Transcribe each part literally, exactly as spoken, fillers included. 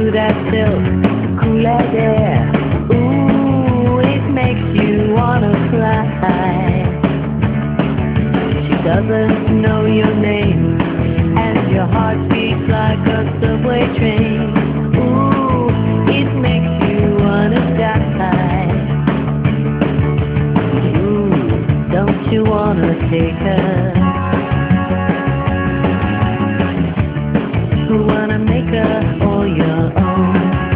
through that silk, cool as air. Ooh, it makes you wanna cry. She doesn't know your name, and your heart beats like a subway train. Ooh, it makes you wanna die. Ooh, don't you wanna take her? Who wanna make her all your own?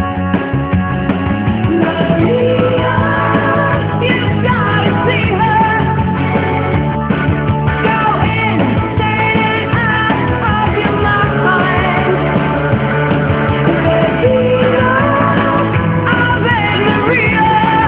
Maria, you gotta see her. Go insane and out of your mind. Regina, Ave Maria,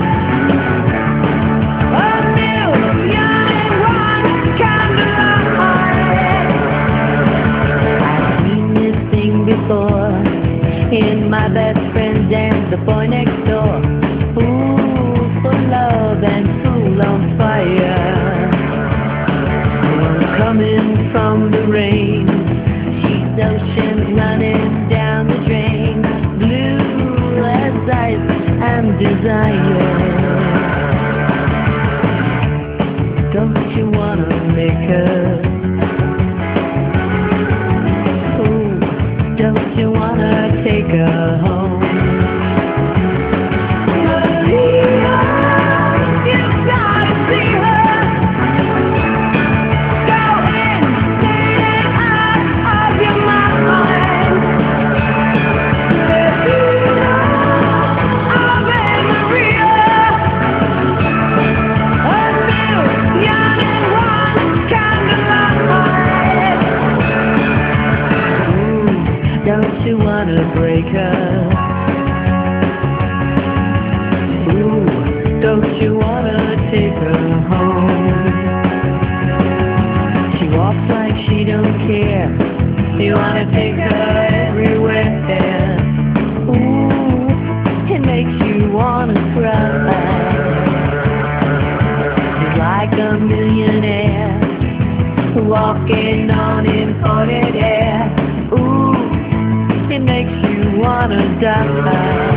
a million and one candlelight. I've seen this thing before in my best friend's dance, the boy next door. Fool for love and fool on fire. One coming from the rain, she's oceans running down the drain, blue as ice and desire. Don't you wanna make her? Ooh, don't you wanna take her home? Maria, you gotta see her. Go insane and out of your mind. Regina, Ave Maria, a million and one candlelight. Ooh, don't you wanna break her? Ooh, don't you wanna take her home? She walks like she don't care. You wanna take her everywhere. Ooh, it makes you wanna cry. She's like a millionaire walking on imported air. Ooh, it makes you wanna die.